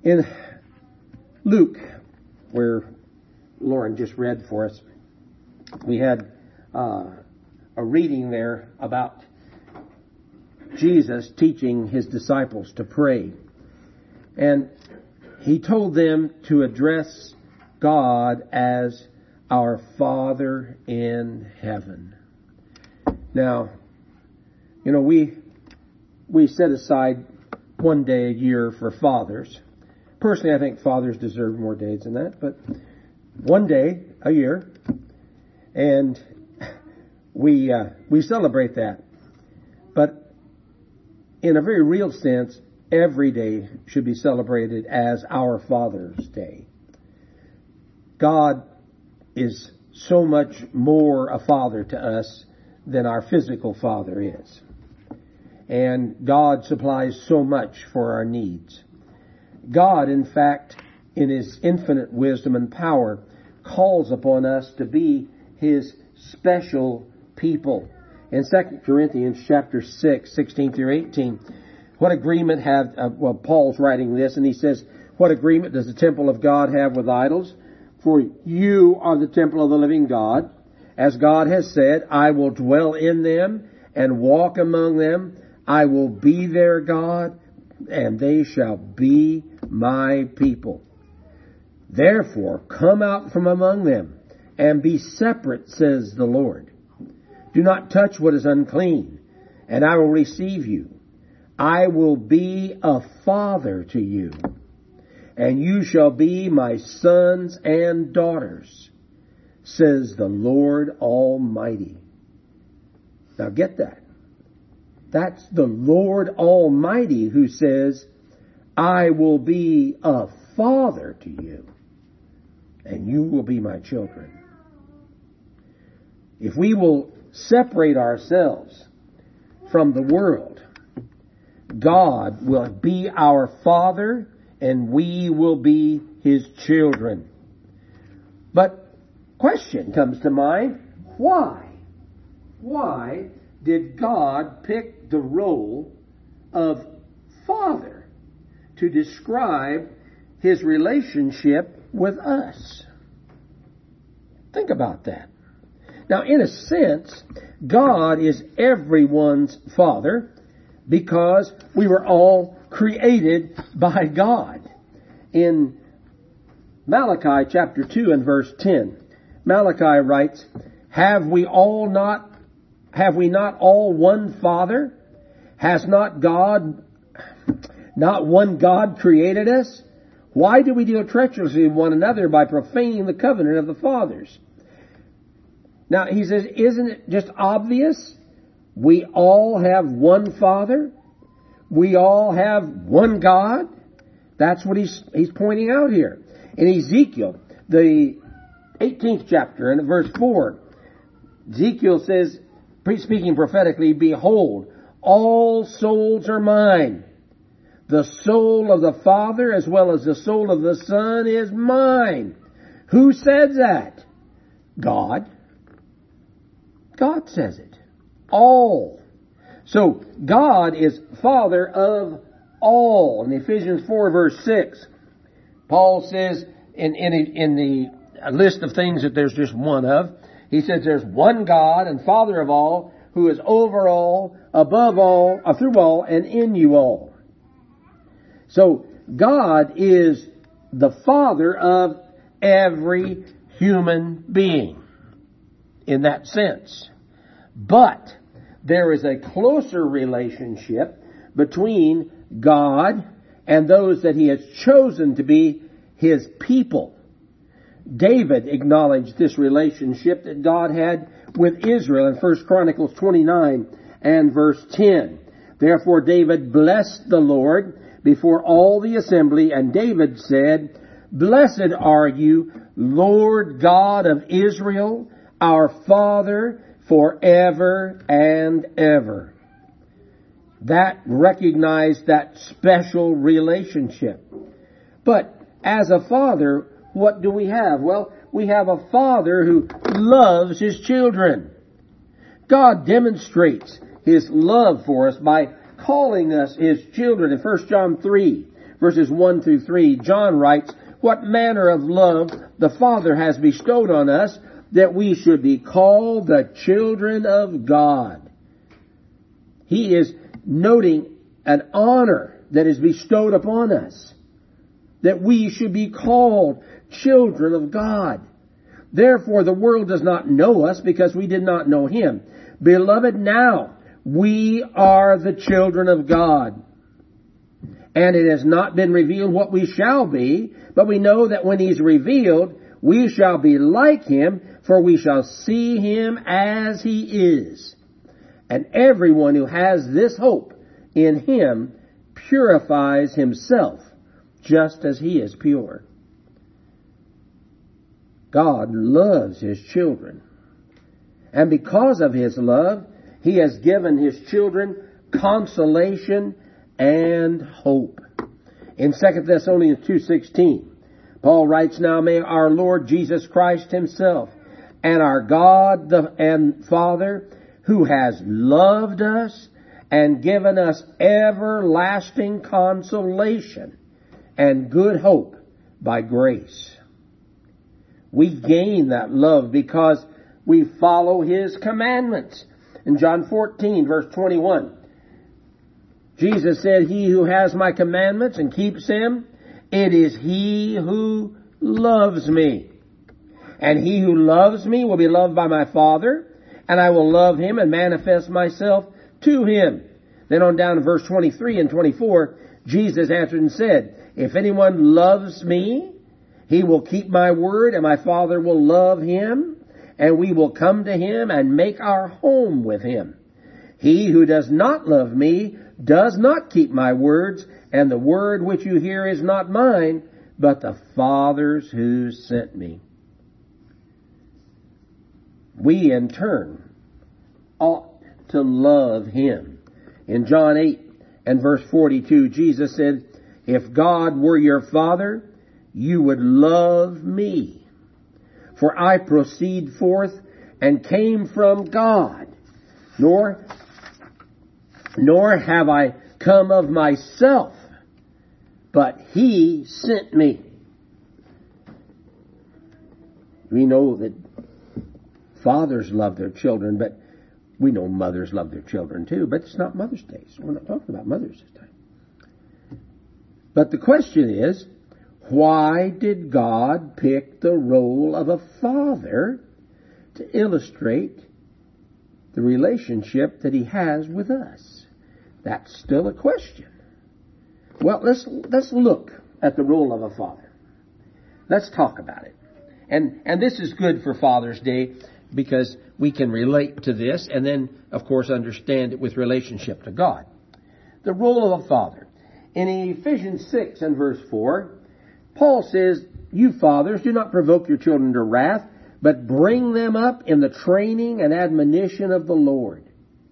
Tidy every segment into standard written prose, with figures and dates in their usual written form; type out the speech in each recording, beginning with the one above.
In Luke, where Lauren just read for us, we had a reading there about Jesus teaching his disciples to pray. And he told them to address God as our Father in heaven. Now, we set aside one day a year for fathers. Personally, I think fathers deserve more days than that, but one day a year, and we celebrate that. But in a very real sense, every day should be celebrated as our Father's Day. God is so much more a father to us than our physical father is. And God supplies so much for our needs. God, in fact, in His infinite wisdom and power, calls upon us to be His special people. In 2 Corinthians chapter 6, 16 through 18, what agreement Paul's writing this, and he says, what agreement does the temple of God have with idols? For you are the temple of the living God. As God has said, I will dwell in them and walk among them. I will be their God, and they shall be my people. Therefore, come out from among them and be separate, says the Lord. Do not touch what is unclean, and I will receive you. I will be a father to you, and you shall be my sons and daughters, says the Lord Almighty. Now get that. That's the Lord Almighty who says, I will be a father to you, and you will be my children. If we will separate ourselves from the world, God will be our Father, and we will be His children. But question comes to mind, why? Why did God pick the role of Father to describe His relationship with us? Think about that. Now, in a sense, God is everyone's Father because we were all created by God. In Malachi chapter 2 and verse 10, Malachi writes, Have we not all one Father? Has not one God created us? Why do we deal treacherously with one another by profaning the covenant of the fathers? Now, he says, isn't it just obvious? We all have one Father. We all have one God. That's what he's pointing out here. In Ezekiel, the 18th chapter and verse 4, Ezekiel says, speaking prophetically, Behold, all souls are mine. The soul of the Father as well as the soul of the Son is mine. Who says that? God. God says it. All. So, God is Father of all. In Ephesians 4 verse 6, Paul says in the list of things that there's just one of, he says there's one God and Father of all, who is over all, above all, through all, and in you all. So, God is the Father of every human being in that sense. But there is a closer relationship between God and those that He has chosen to be His people. David acknowledged this relationship that God had with Israel in 1 Chronicles 29 and verse 10. Therefore David blessed the Lord before all the assembly, and David said, Blessed are you, Lord God of Israel, our Father, forever and ever. That recognized that special relationship. But as a father, what do we have? Well, we have a Father who loves His children. God demonstrates His love for us by calling us His children. In 1 John 3, verses 1 through 3, John writes, "What manner of love the Father has bestowed on us, that we should be called the children of God." He is noting an honor that is bestowed upon us, that we should be called children of God. Therefore the world does not know us, because we did not know Him. Beloved, now we are the children of God. And it has not been revealed what we shall be, but we know that when He's revealed, we shall be like Him, for we shall see Him as He is. And everyone who has this hope in Him purifies himself, just as He is pure. God loves His children. And because of His love, He has given His children consolation and hope. In 2 Thessalonians 2:16, Paul writes, "Now may our Lord Jesus Christ Himself and our God and Father, who has loved us and given us everlasting consolation and good hope by grace." We gain that love because we follow His commandments. In John 14, verse 21, Jesus said, "He who has my commandments and keeps them, it is he who loves me. And he who loves me will be loved by my Father, and I will love him and manifest myself to him." Then on down to verse 23 and 24, Jesus answered and said, "If anyone loves me, he will keep my word, and my Father will love him, and we will come to him and make our home with him. He who does not love me does not keep my words, and the word which you hear is not mine, but the Father's who sent me." We, in turn, ought to love Him. In John 8 and verse 42, Jesus said, "If God were your Father, you would love me. For I proceed forth and came from God, nor have I come of myself, but He sent me." We know that fathers love their children, but we know mothers love their children too, but it's not Mother's Day, so we're not talking about mothers this time. But the question is, why did God pick the role of a father to illustrate the relationship that He has with us? That's still a question. Well, let's look at the role of a father. Let's talk about it. And this is good for Father's Day because we can relate to this and then, of course, understand it with relationship to God. The role of a father. In Ephesians 6 and verse 4, Paul says, "You fathers, do not provoke your children to wrath, but bring them up in the training and admonition of the Lord."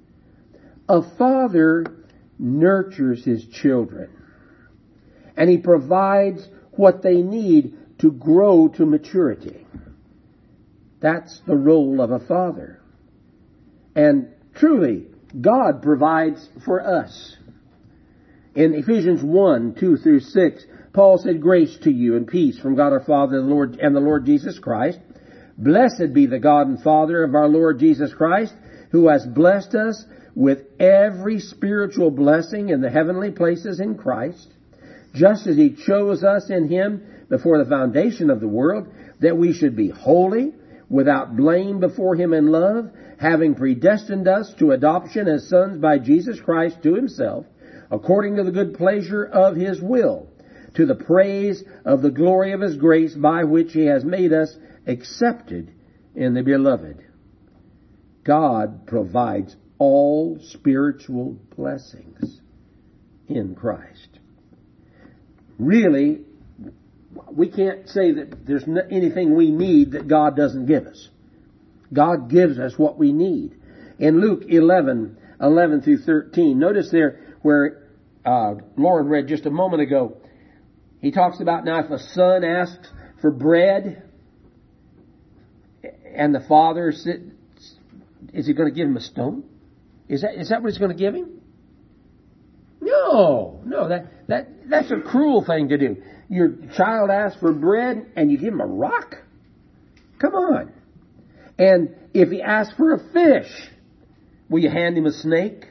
A father nurtures his children, and he provides what they need to grow to maturity. That's the role of a father. And truly, God provides for us. In Ephesians 1, 2 through 6, Paul said, "Grace to you and peace from God our Father and the Lord Jesus Christ. Blessed be the God and Father of our Lord Jesus Christ, who has blessed us with every spiritual blessing in the heavenly places in Christ, just as He chose us in Him before the foundation of the world, that we should be holy, without blame before Him in love, having predestined us to adoption as sons by Jesus Christ to Himself, according to the good pleasure of His will, to the praise of the glory of His grace, by which He has made us accepted in the Beloved." God provides all spiritual blessings in Christ. Really, we can't say that there's anything we need that God doesn't give us. God gives us what we need. In Luke 11 through 13, notice there where Lauren read just a moment ago, He talks about now if a son asks for bread and the father is He going to give him a stone? Is that what He's going to give him? No. No, that's a cruel thing to do. Your child asks for bread and you give him a rock? Come on. And if he asks for a fish, will you hand him a snake?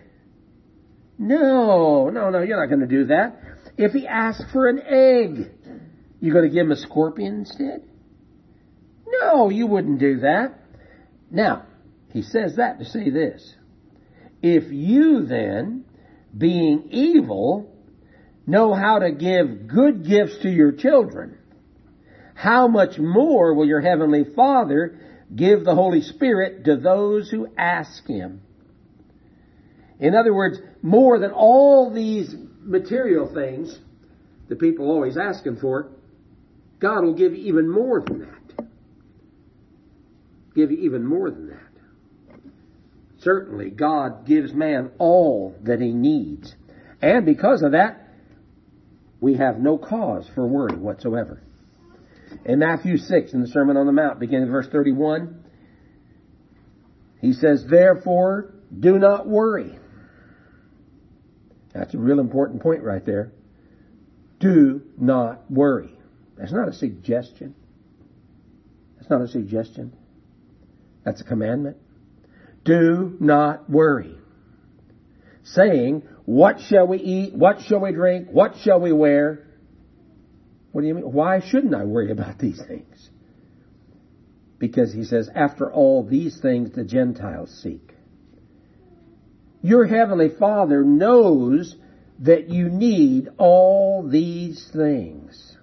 No, you're not going to do that. If he asks for an egg, you going to give him a scorpion instead? No, you wouldn't do that. Now, he says that to say this. If you then, being evil, know how to give good gifts to your children, how much more will your heavenly Father give the Holy Spirit to those who ask Him? In other words, more than all these material things that people are always asking for, God will give you even more than that. Give you even more than that. Certainly, God gives man all that he needs. And because of that, we have no cause for worry whatsoever. In Matthew 6, in the Sermon on the Mount, beginning in verse 31, he says, therefore, do not worry. That's a real important point right there. Do not worry. That's not a suggestion. That's not a suggestion. That's a commandment. Do not worry. Saying, what shall we eat? What shall we drink? What shall we wear? What do you mean? Why shouldn't I worry about these things? Because he says, after all these things the Gentiles seek. Your heavenly Father knows that you need all these things.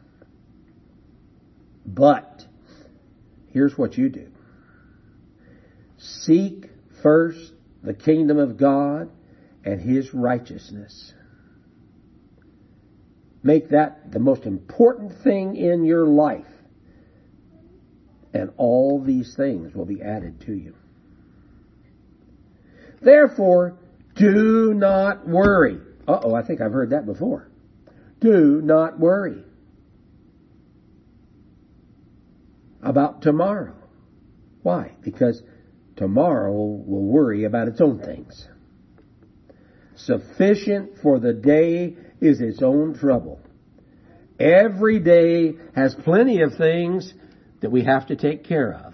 But here's what you do. Seek first the kingdom of God and His righteousness. Make that the most important thing in your life. And all these things will be added to you. Therefore, do not worry. I think I've heard that before. Do not worry about tomorrow. Why? Because tomorrow will worry about its own things. Sufficient for the day is its own trouble. Every day has plenty of things that we have to take care of.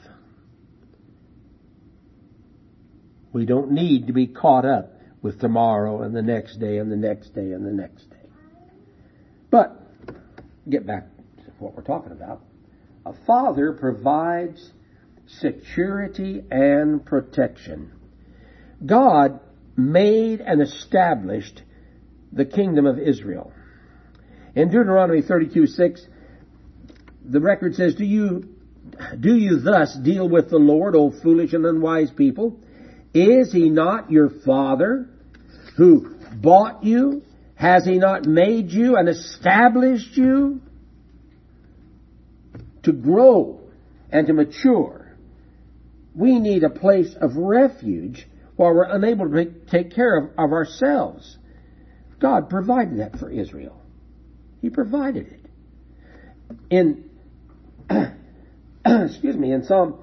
We don't need to be caught up with tomorrow and the next day and the next day and the next day. But, get back to what we're talking about. A father provides security and protection. God made and established the kingdom of Israel. In Deuteronomy 32:6, the record says, Do you thus deal with the Lord, O foolish and unwise people? Is He not your Father who bought you? Has He not made you and established you? To grow and to mature, we need a place of refuge while we're unable to take care of ourselves. God provided that for Israel. He provided it. In in Psalm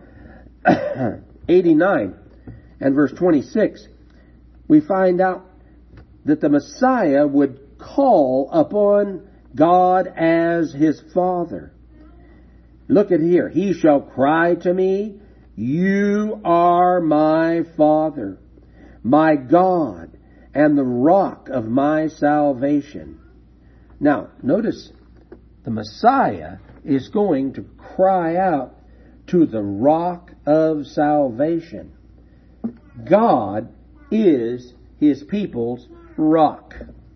89 and verse 26, we find out that the Messiah would call upon God as His Father. Look at here. He shall cry to me, You are my Father, my God, and the rock of my salvation. Now, notice, the Messiah is going to cry out to the rock of salvation. God is His people's rock.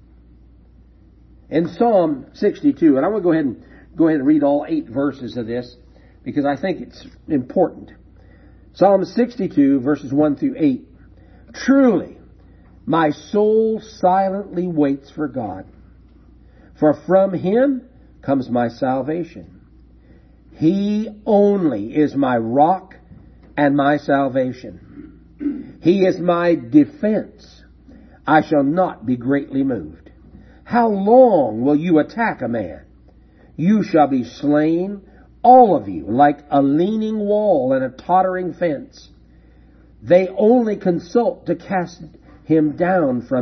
In Psalm 62, and I want to go ahead and read all 8 verses of this because I think it's important. Psalm 62, verses 1 through 8. Truly, my soul silently waits for God, for from Him comes my salvation. He only is my rock and my salvation. He is my defense. I shall not be greatly moved. How long will you attack a man? You shall be slain, all of you, like a leaning wall and a tottering fence. They only consult to cast him down from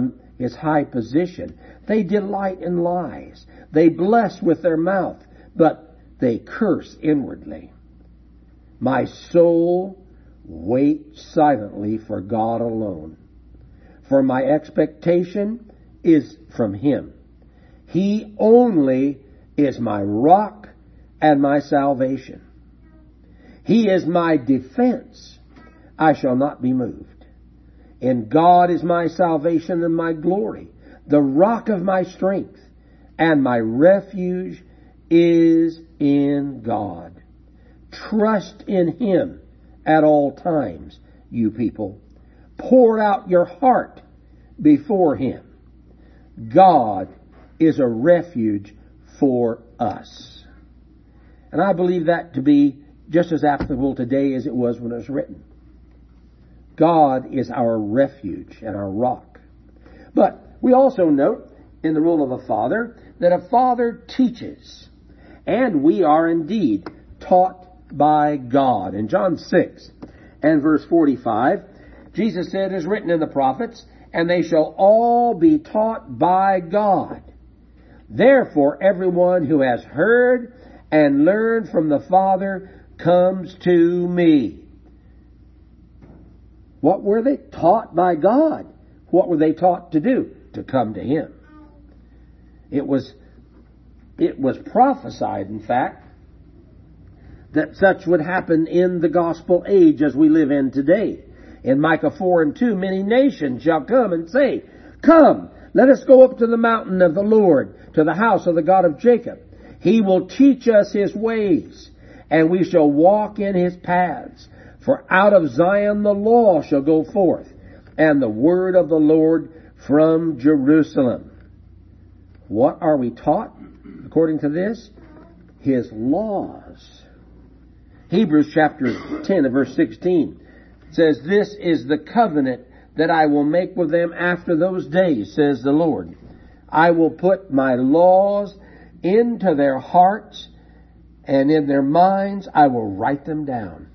his high position. They delight in lies. They bless with their mouth, but they curse inwardly. My soul waits silently for God alone, for my expectation is from him. He only is my rock and my salvation. He is my defense. I shall not be moved. In God is my salvation and my glory, the rock of my strength, and my refuge is in God. Trust in him at all times, you people. Pour out your heart before him. God is a refuge for us. And I believe that to be just as applicable today as it was when it was written. God is our refuge and our rock. But we also note in the role of a father that a father teaches. And we are indeed taught by God. In John 6 and verse 45, Jesus said, "It is written in the prophets, and they shall all be taught by God. Therefore everyone who has heard and learned from the Father comes to me." What were they? Taught by God. What were they taught to do? To come to him. It was prophesied, in fact, that such would happen in the gospel age as we live in today. In Micah 4 and 2, many nations shall come and say, "Come, let us go up to the mountain of the Lord, to the house of the God of Jacob. He will teach us his ways, and we shall walk in his paths. For out of Zion the law shall go forth, and the word of the Lord from Jerusalem." What are we taught according to this? His laws. Hebrews chapter 10 and verse 16 says, "This is the covenant that I will make with them after those days, says the Lord. I will put my laws into their hearts, and in their minds I will write them down."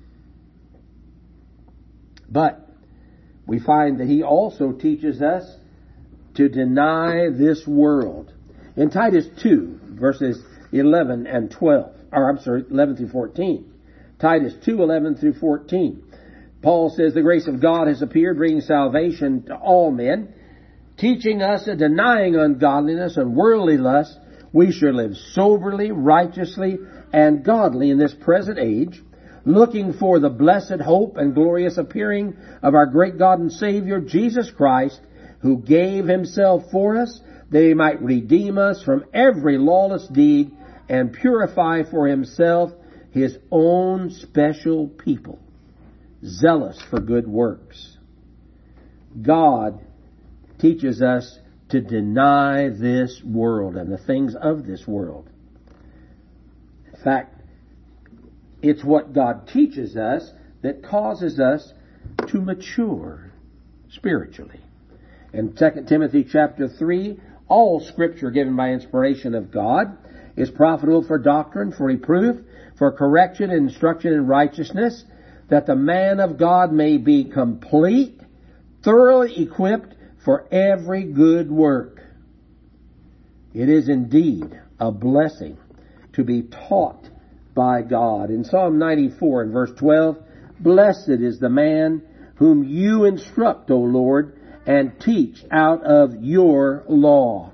But we find that he also teaches us to deny this world. In Titus 2, verses 11 and 12, 11 through 14. Titus 2, 11 through 14. Paul says, "The grace of God has appeared, bringing salvation to all men, teaching us that denying ungodliness and worldly lust, we should live soberly, righteously, and godly in this present age, looking for the blessed hope and glorious appearing of our great God and Savior, Jesus Christ, who gave himself for us, that he might redeem us from every lawless deed and purify for himself his own special people, zealous for good works." God teaches us to deny this world and the things of this world. In fact, it's what God teaches us that causes us to mature spiritually. In 2 Timothy chapter 3, all Scripture given by inspiration of God is profitable for doctrine, for reproof, for correction and instruction in righteousness, that the man of God may be complete, thoroughly equipped for every good work. It is indeed a blessing to be taught by God. In Psalm 94 and verse 12, "Blessed is the man whom you instruct, O Lord, and teach out of your law."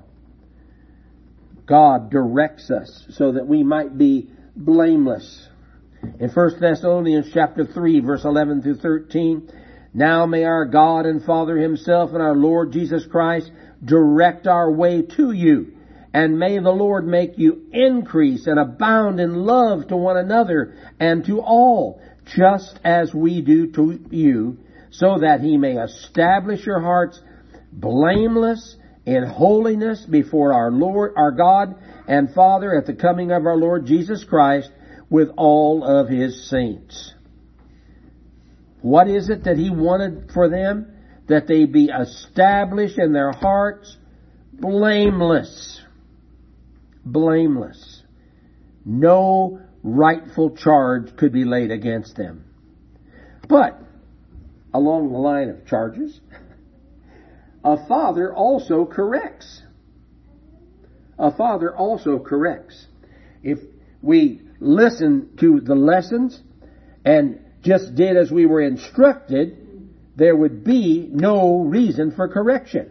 God directs us so that we might be blameless. In 1 Thessalonians chapter 3, verse 11 through 13, "Now may our God and Father himself and our Lord Jesus Christ direct our way to you, and may the Lord make you increase and abound in love to one another and to all, just as we do to you, so that he may establish your hearts blameless in holiness before our Lord, our God and Father, at the coming of our Lord Jesus Christ with all of his saints." What is it that he wanted for them? That they be established in their hearts blameless. Blameless. No rightful charge could be laid against them. But, along the line of charges, a father also corrects. A father also corrects. If we listen to the lessons and just did as we were instructed, there would be no reason for correction.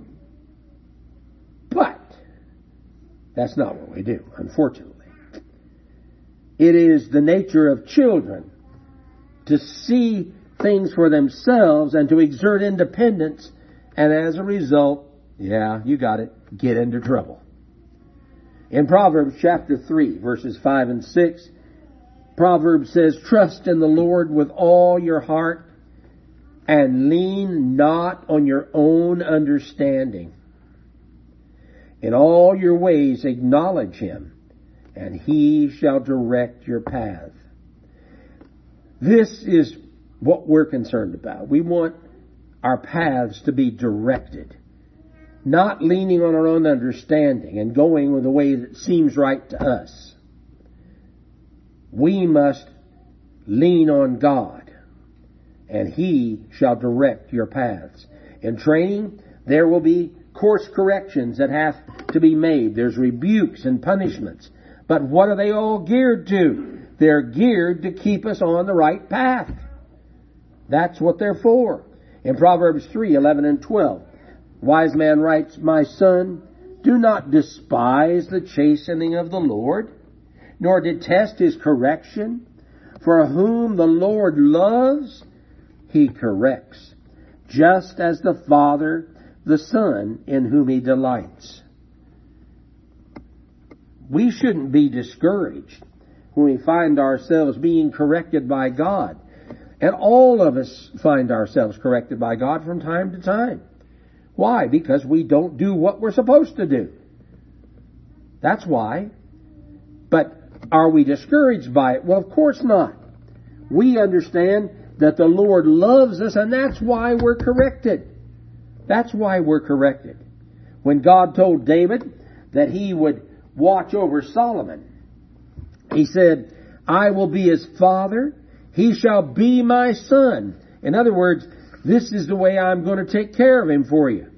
But that's not what we do, unfortunately. It is the nature of children to see things for themselves and to exert independence, and as a result, you got it, get into trouble. In Proverbs chapter 3, verses 5 and 6, Proverbs says, "Trust in the Lord with all your heart and lean not on your own understanding. In all your ways acknowledge Him, and He shall direct your path." This is what we're concerned about. We want our paths to be directed, not leaning on our own understanding and going with the way that seems right to us. We must lean on God, and He shall direct your paths. In training, there will be course corrections that have to be made. There's rebukes and punishments. But what are they all geared to? They're geared to keep us on the right path. That's what they're for. In Proverbs 3:11 and 12, wise man writes, "My son, do not despise the chastening of the Lord, nor detest His correction. For whom the Lord loves, He corrects, just as the Father the Son in whom He delights." We shouldn't be discouraged when we find ourselves being corrected by God. And all of us find ourselves corrected by God from time to time. Why? Because we don't do what we're supposed to do. That's why. But are we discouraged by it? Well, of course not. We understand that the Lord loves us, and that's why we're corrected. That's why we're corrected. When God told David that He would watch over Solomon, He said, "I will be his father. He shall be my son." In other words, this is the way I'm going to take care of him for you.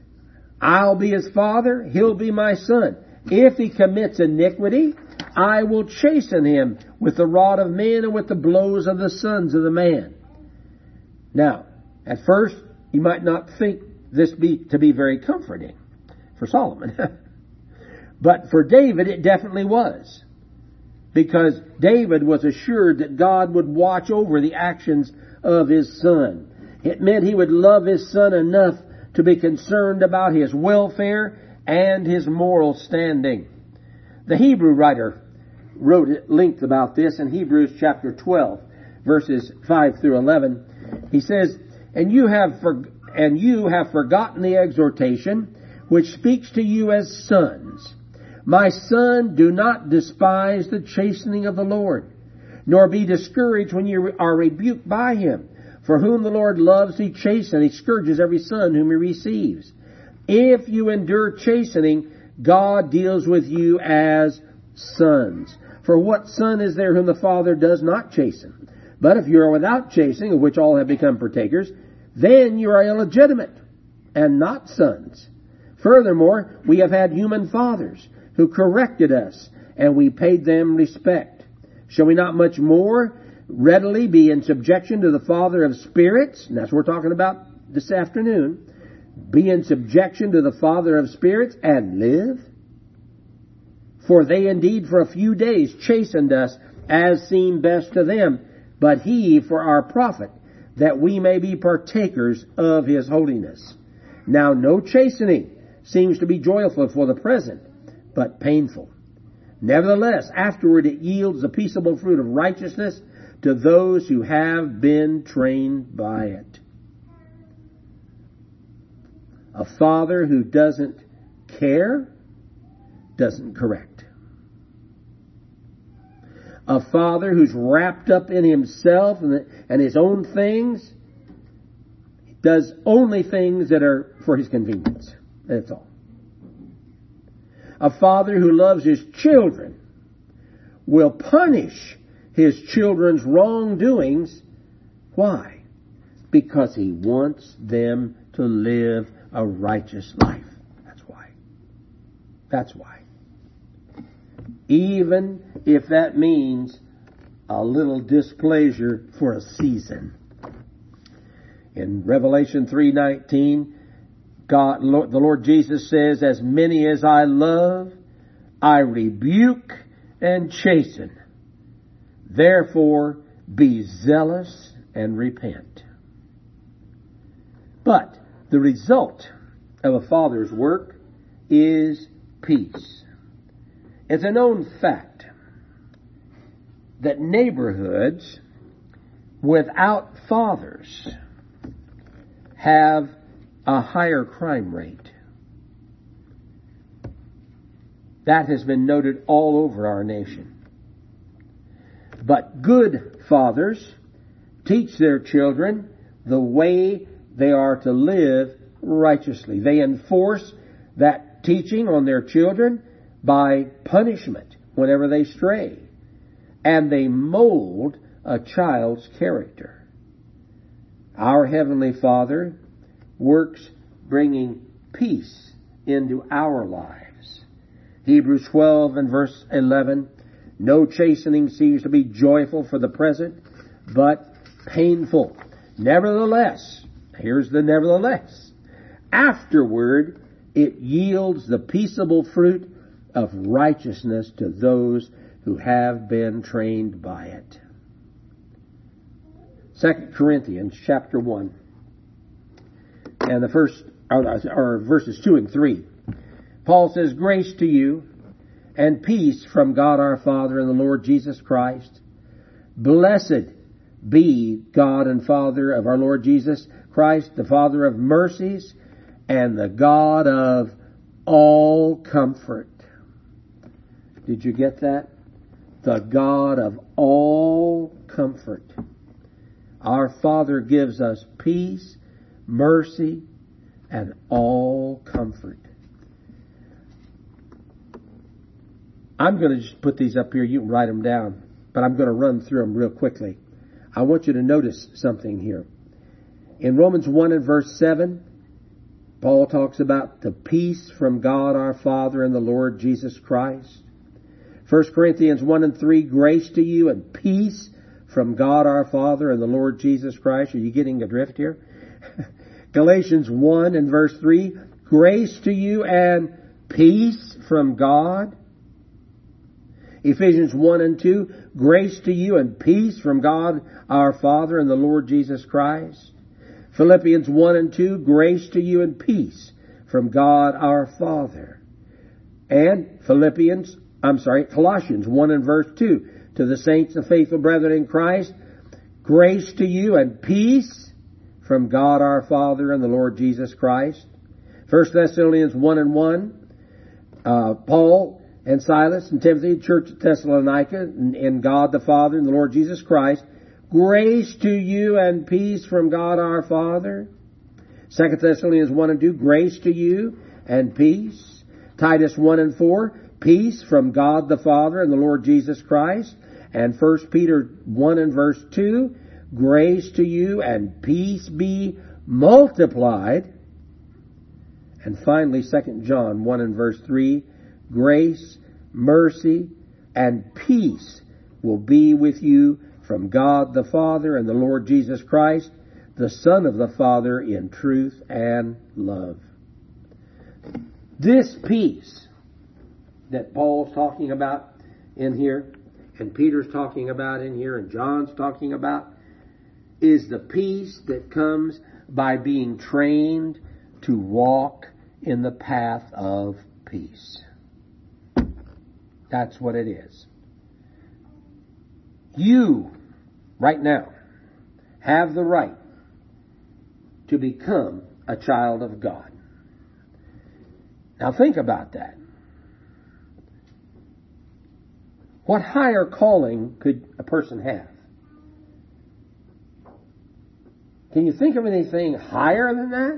I'll be his father. He'll be my son. If he commits iniquity, I will chasten him with the rod of men and with the blows of the sons of the man. Now, at first, you might not think this to be very comforting for Solomon. But for David, it definitely was. Because David was assured that God would watch over the actions of his son. It meant he would love his son enough to be concerned about his welfare and his moral standing. The Hebrew writer wrote at length about this in Hebrews chapter 12, verses 5 through 11. He says, And you have forgotten the exhortation which speaks to you as sons. My son, do not despise the chastening of the Lord, nor be discouraged when you are rebuked by Him. For whom the Lord loves, He chastens, He scourges every son whom He receives. If you endure chastening, God deals with you as sons. For what son is there whom the Father does not chasten? But if you are without chastening, of which all have become partakers, then you are illegitimate and not sons. Furthermore, we have had human fathers who corrected us, and we paid them respect. Shall we not much more readily be in subjection to the Father of spirits? And that's what we're talking about this afternoon. Be in subjection to the Father of spirits and live? For they indeed for a few days chastened us as seemed best to them, but He for our profit, that we may be partakers of His holiness. Now no chastening seems to be joyful for the present, but painful. Nevertheless, afterward it yields the peaceable fruit of righteousness to those who have been trained by it. A father who doesn't care doesn't correct. A father who's wrapped up in himself and his own things does only things that are for his convenience. That's all. A father who loves his children will punish his children's wrongdoings. Why? Because he wants them to live a righteous life. That's why. That's why. Even if that means a little displeasure for a season. In Revelation 3:19, the Lord Jesus says, "As many as I love, I rebuke and chasten. Therefore, be zealous and repent." But the result of a father's work is peace. It's a known fact that neighborhoods without fathers have a higher crime rate. That has been noted all over our nation. But good fathers teach their children the way they are to live righteously. They enforce that teaching on their children by punishment whenever they stray. And they mold a child's character. Our Heavenly Father works bringing peace into our lives. Hebrews 12 and verse 11, "No chastening seems to be joyful for the present, but painful. Nevertheless," here's the nevertheless, "afterward it yields the peaceable fruit of righteousness to those who have been trained by it." 2 Corinthians chapter 1 and the first or verses 2 and 3. Paul says, "Grace to you and peace from God our Father and the Lord Jesus Christ. Blessed be God and Father of our Lord Jesus Christ, the Father of mercies and the God of all comfort." Did you get that? The God of all comfort. Our Father gives us peace, mercy, and all comfort. I'm going to just put these up here. You can write them down, but I'm going to run through them real quickly. I want you to notice something here. In Romans 1 and verse 7, Paul talks about the peace from God our Father and the Lord Jesus Christ. 1 Corinthians 1 and 3, "Grace to you and peace from God our Father and the Lord Jesus Christ." Are you getting the drift here? Galatians 1 and verse 3, "Grace to you and peace from God." Ephesians 1 and 2, "Grace to you and peace from God our Father and the Lord Jesus Christ." Philippians 1 and 2, "Grace to you and peace from God our Father." And Colossians 1 and verse 2, "To the saints and faithful brethren in Christ, grace to you and peace from God our Father and the Lord Jesus Christ." 1 Thessalonians 1 and 1, Paul and Silas and Timothy, church at Thessalonica, in God the Father and the Lord Jesus Christ, "Grace to you and peace from God our Father." 2 Thessalonians 1 and 2, "Grace to you and peace." Titus 1 and 4, "Peace from God the Father and the Lord Jesus Christ." And 1 Peter 1 and verse 2, "Grace to you and peace be multiplied." And finally, 2 John 1 and verse 3, "Grace, mercy, and peace will be with you from God the Father and the Lord Jesus Christ, the Son of the Father, in truth and love." This peace that Paul's talking about in here, and Peter's talking about in here, and John's talking about, is the peace that comes by being trained to walk in the path of peace. That's what it is. You, right now, have the right to become a child of God. Now think about that. What higher calling could a person have? Can you think of anything higher than that?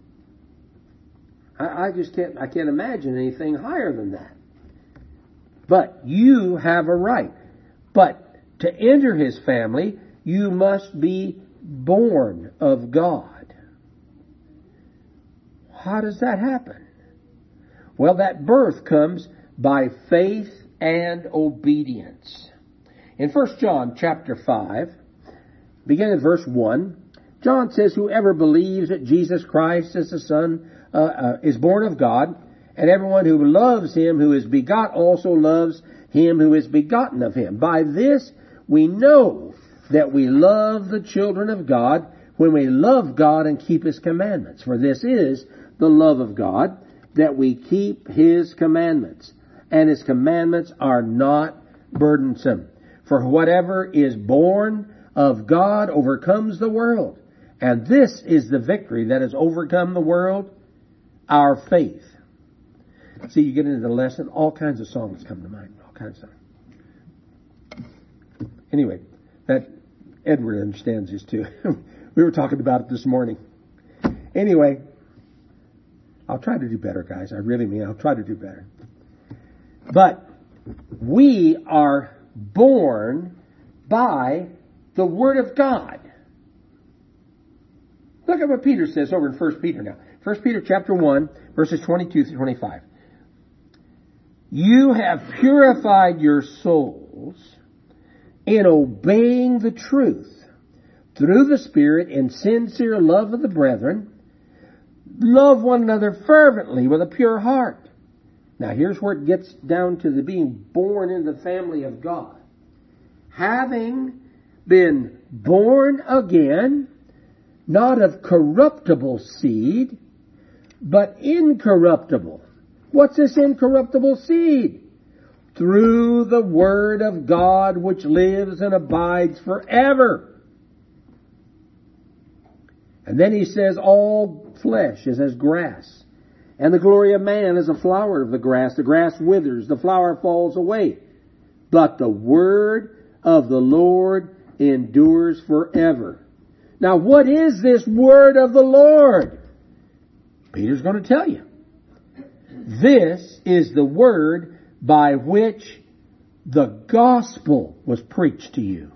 I can't imagine anything higher than that. But you have a right. But to enter His family, you must be born of God. How does that happen? Well, that birth comes by faith and obedience. In 1 John chapter 5, beginning at verse 1, John says, whoever believes that Jesus Christ is the Son is born of God, and everyone who loves him who is begot also loves him who is begotten of him. By this we know that we love the children of God, when we love God and keep his commandments. For this is the love of God, that we keep his commandments. And his commandments are not burdensome. For whatever is born of God overcomes the world. And this is the victory that has overcome the world, our faith. See, you get into the lesson, all kinds of songs come to mind. All kinds of stuff. Anyway, that Edward understands this too. We were talking about it this morning. Anyway, I'll try to do better, guys. I really mean I'll try to do better. But we are born by the Word of God. Look at what Peter says over in 1 Peter now. 1 Peter chapter 1, verses 22 through 25. You have purified your souls in obeying the truth through the Spirit in sincere love of the brethren. Love one another fervently with a pure heart. Now here's where it gets down to the being born in the family of God. Having been born again, not of corruptible seed, but incorruptible. What's this incorruptible seed? Through the Word of God which lives and abides forever. And then he says, all flesh is as grass, and the glory of man is a flower of the grass. The grass withers, the flower falls away. But the word of the Lord endures forever. Now what is this word of the Lord? Peter's going to tell you. This is the word by which the gospel was preached to you.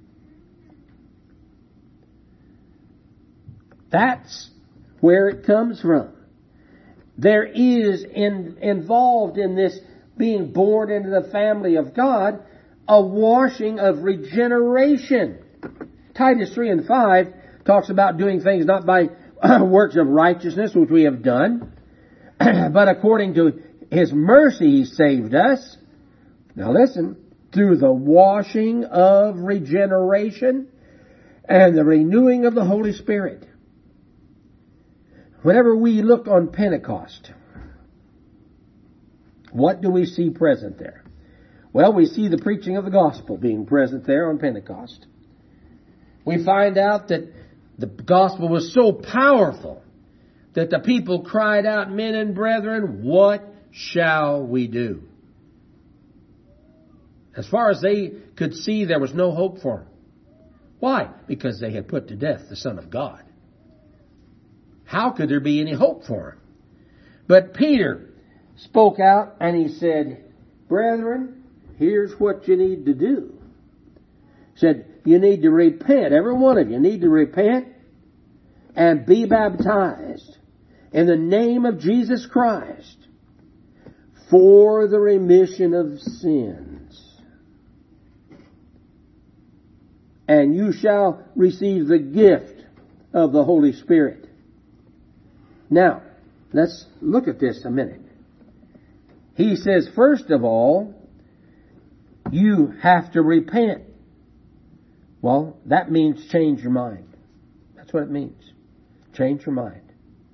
That's where it comes from. There is involved in this being born into the family of God a washing of regeneration. Titus 3 and 5 talks about doing things not by works of righteousness which we have done, but according to his mercy he saved us. Now listen, through the washing of regeneration and the renewing of the Holy Spirit. Whenever we look on Pentecost, what do we see present there? Well, we see the preaching of the gospel being present there on Pentecost. We find out that the gospel was so powerful that the people cried out, men and brethren, what shall we do? As far as they could see, there was no hope for them. Why? Because they had put to death the Son of God. How could there be any hope for him? But Peter spoke out and he said, brethren, here's what you need to do. He said, you need to repent. Every one of you need to repent and be baptized in the name of Jesus Christ for the remission of sins. And you shall receive the gift of the Holy Spirit. Now, let's look at this a minute. He says, first of all, you have to repent. Well, that means change your mind. That's what it means. Change your mind.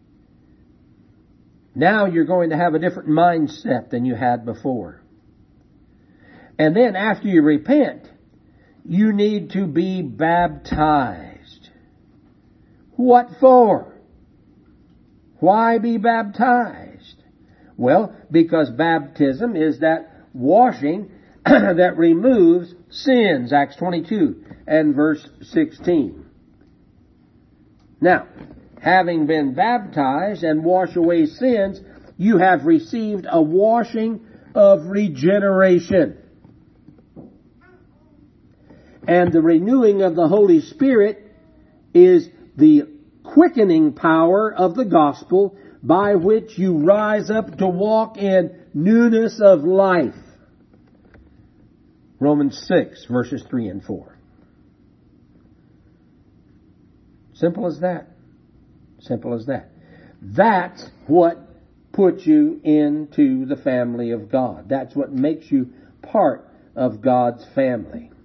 Now you're going to have a different mindset than you had before. And then after you repent, you need to be baptized. What for? Why be baptized? Well, because baptism is that washing that removes sins. Acts 22 and verse 16. Now, having been baptized and wash away sins, you have received a washing of regeneration. And the renewing of the Holy Spirit is the quickening power of the gospel by which you rise up to walk in newness of life. Romans 6, verses 3 and 4. Simple as that. Simple as that. That's what puts you into the family of God. That's what makes you part of God's family.